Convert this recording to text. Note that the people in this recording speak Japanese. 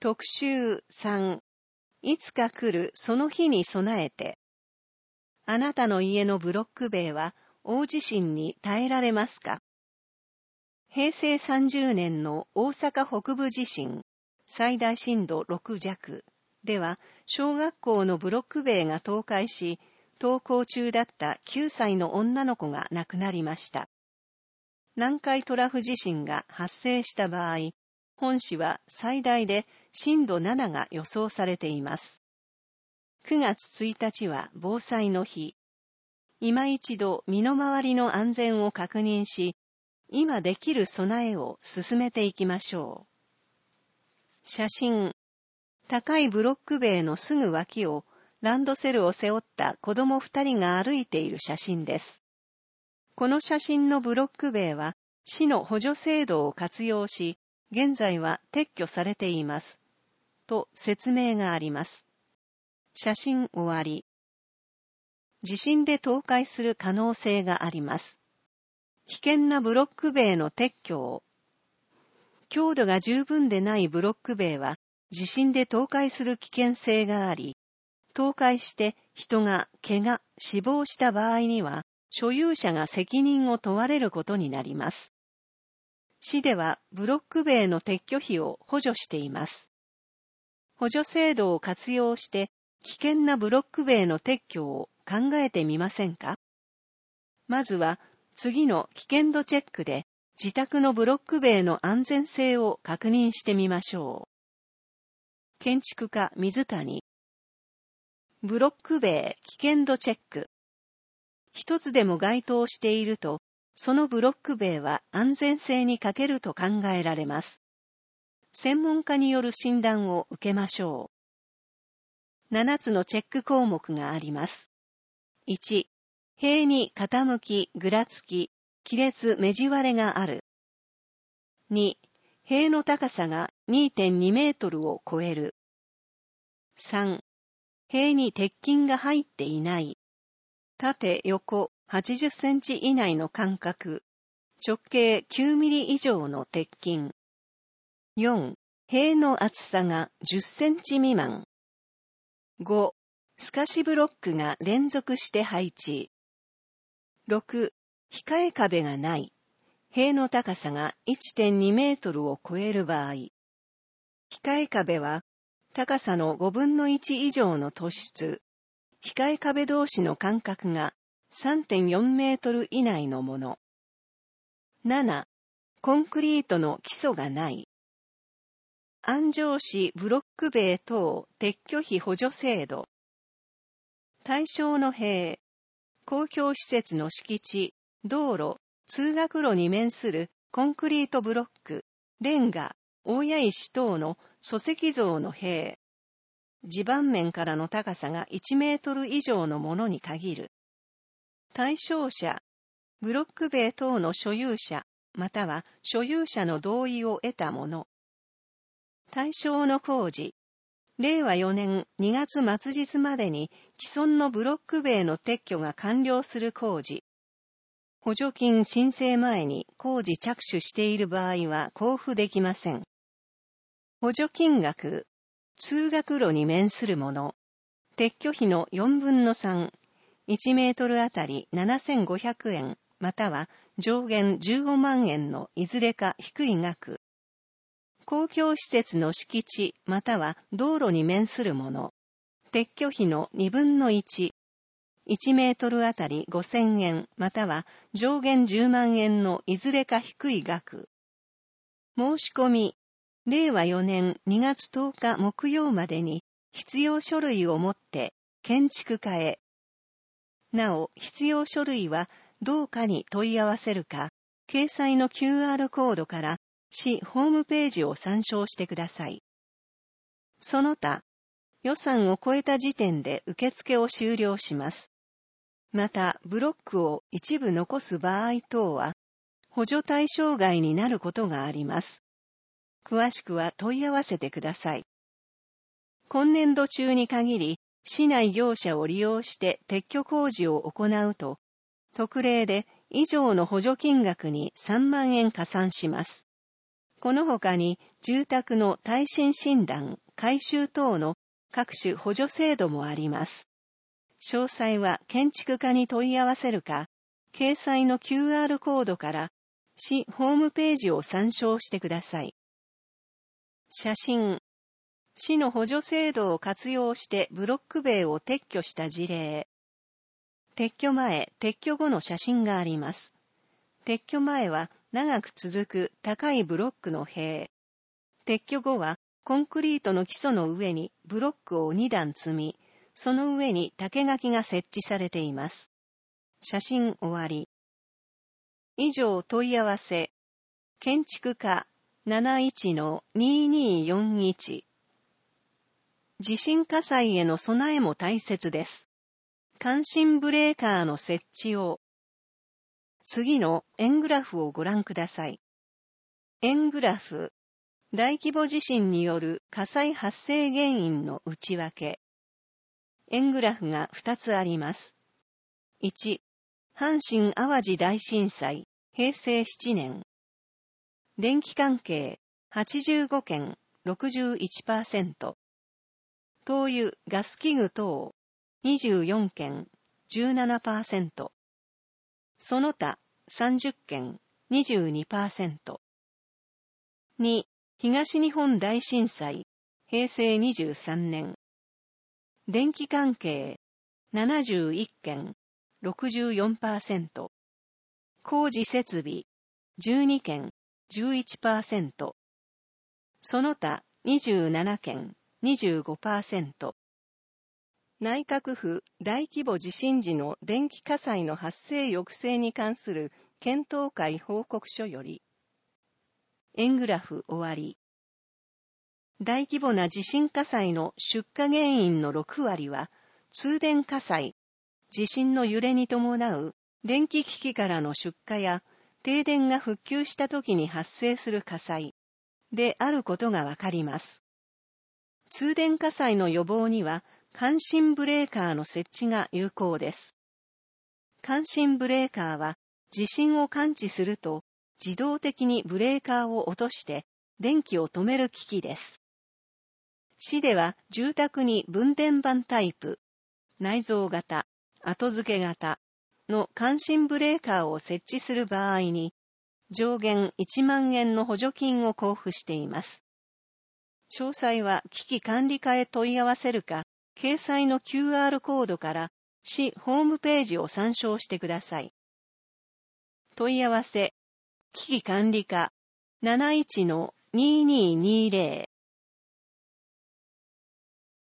特集3、いつか来るその日に備えて。あなたの家のブロック塀は大地震に耐えられますか？平成30年の大阪北部地震、最大震度6弱では、小学校のブロック塀が倒壊し、登校中だった9歳の女の子が亡くなりました。南海トラフ地震が発生した場合、本市は最大で震度7が予想されています。9月1日は防災の日。今一度身の回りの安全を確認し、今できる備えを進めていきましょう。写真。高いブロック塀のすぐ脇をランドセルを背負った子供2人が歩いている写真です。この写真のブロック塀は市の補助制度を活用し、現在は撤去されています。と説明があります。写真終わり。地震で倒壊する可能性があります。危険なブロック塀の撤去を。強度が十分でないブロック塀は地震で倒壊する危険性があり、倒壊して人が怪我、死亡した場合には、所有者が責任を問われることになります。市ではブロック塀の撤去費を補助しています。補助制度を活用して危険なブロック塀の撤去を考えてみませんか？まずは次の危険度チェックで自宅のブロック塀の安全性を確認してみましょう。建築家水谷。ブロック塀危険度チェック。一つでも該当していると、そのブロック塀は安全性に欠けると考えられます。専門家による診断を受けましょう。7つのチェック項目があります。1、塀に傾き、ぐらつき、亀裂、目地割れがある。2、塀の高さが 2.2 メートルを超える。3、塀に鉄筋が入っていない。縦横80センチ以内の間隔、直径9ミリ以上の鉄筋。4、塀の厚さが10センチ未満。5、透かしブロックが連続して配置。6、控え壁がない。塀の高さが 1.2 メートルを超える場合。控え壁は高さの5分の1以上の突出。控え壁同士の間隔が 3.4 メートル以内のもの。7、コンクリートの基礎がない。安城市ブロック塀等撤去費補助制度。対象の塀、公共施設の敷地、道路、通学路に面するコンクリートブロック、レンガ、大谷石等の礎石造の塀。地盤面からの高さが1メートル以上のものに限る。対象者、ブロック塀等の所有者、または所有者の同意を得たもの。対象の工事、令和4年2月末日までに既存のブロック塀の撤去が完了する工事。補助金申請前に工事着手している場合は交付できません。補助金額、通学路に面するもの、撤去費の4分の3、1メートルあたり7500円、または上限15万円のいずれか低い額。公共施設の敷地、または道路に面するもの、撤去費の2分の1、1メートルあたり5000円、または上限10万円のいずれか低い額。申し込み、令和4年2月10日木曜までに必要書類を持って建築家へ。なお、必要書類は同課に問い合わせるか、掲載の QR コードから市ホームページを参照してください。その他、予算を超えた時点で受付を終了します。また、ブロックを一部残す場合等は、補助対象外になることがあります。詳しくは問い合わせてください。今年度中に限り、市内業者を利用して撤去工事を行うと、特例で以上の補助金額に3万円加算します。 この他に住宅の耐震診断、改修等の各種補助制度もあります。詳細は建築課に問い合わせるか、掲載の QR コードから市ホームページを参照してください。写真。市の補助制度を活用してブロック塀を撤去した事例。撤去前、撤去後の写真があります。撤去前は長く続く高いブロックの塀。撤去後はコンクリートの基礎の上にブロックを2段積み、その上に竹垣が設置されています。写真終わり。以上問い合わせ。建築課 71-2241。地震火災への備えも大切です。感震ブレーカーの設置を。次の円グラフをご覧ください。円グラフ。大規模地震による火災発生原因の内訳。円グラフが2つあります。1、阪神淡路大震災、平成7年。電気関係、85件、61%。灯油、ガス器具等、24件、17%。その他、30件、22%。2、東日本大震災、平成23年。電気関係、71件、64%。工事設備、12件、11%。その他、27件、25%。内閣府大規模地震時の電気火災の発生抑制に関する検討会報告書より。円グラフ終わり。大規模な地震火災の出火原因の6割は、通電火災、地震の揺れに伴う電気機器からの出火や停電が復旧した時に発生する火災であることがわかります。通電火災の予防には、感震ブレーカーの設置が有効です。感震ブレーカーは、地震を感知すると、自動的にブレーカーを落として、電気を止める機器です。市では、住宅に分電盤タイプ、内蔵型、後付け型の感震ブレーカーを設置する場合に、上限1万円の補助金を交付しています。詳細は機器管理課へ問い合わせるか、掲載の QR コードから市ホームページを参照してください。問い合わせ、機器管理課 71-2220